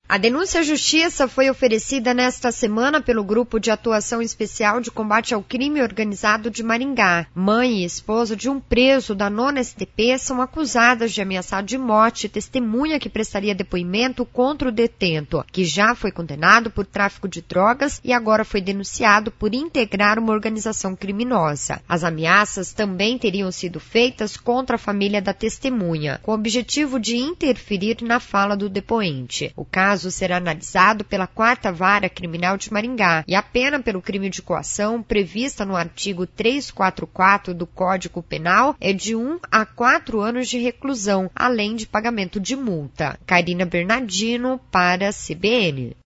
A denúncia à Justiça foi oferecida nesta semana pelo Grupo de Atuação Especial de Combate ao Crime Organizado de Maringá. Mãe e esposa de um preso da 9ª SDP são acusadas de ameaçar de morte testemunha que prestaria depoimento contra o detento, que já foi condenado por tráfico de drogas e agora foi denunciado por integrar uma organização criminosa. As ameaças também teriam sido feitas contra a família da testemunha, com o objetivo de interferir na fala do depoente. O caso será analisado pela 4ª Vara Criminal de Maringá e a pena pelo crime de coação prevista no artigo 344 do Código Penal é de 1 a 4 anos de reclusão, além de pagamento de multa. Karina Bernardino para a CBN.